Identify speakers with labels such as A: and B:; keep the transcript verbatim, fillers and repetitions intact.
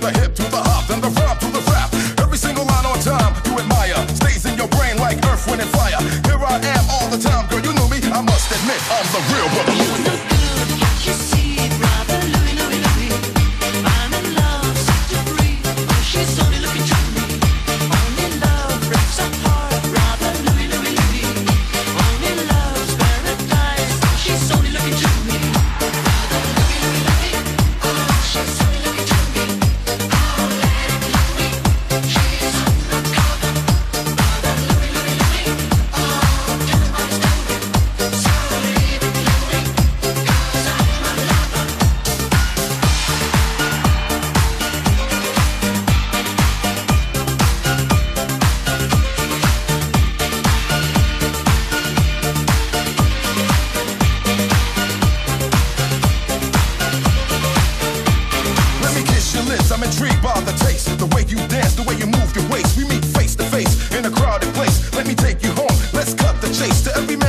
A: the hip to the hop, then the rap to the rap. Every single line on time you admire stays in your brain like earth, wind, and fire. Here I am all the time, girl, you knew me. I must admit, I'm the real brother Louie.
B: You look good, you see, brother Louie, Louie, Louie. I'm in love, set to free. Oh, she's only looking to me. Only love breaks our heart, brother Louie, Louie, Louie. Only love's paradise. She's only looking to me. Brother Louie, Louie, Louie. Oh, she's only looking to me. Oh, lady Louie, she's undercover. Brother Louie, Louie, Louie. Oh, tell him what he's doing. So leave it, Louie, 'cause I'm a lover.
A: Let me kiss your lips, I'm intrigued by the taste. The way you dance, the way you move your waist. We meet face to face in a crowded place. Let me take you home, let's cut the chase. To every man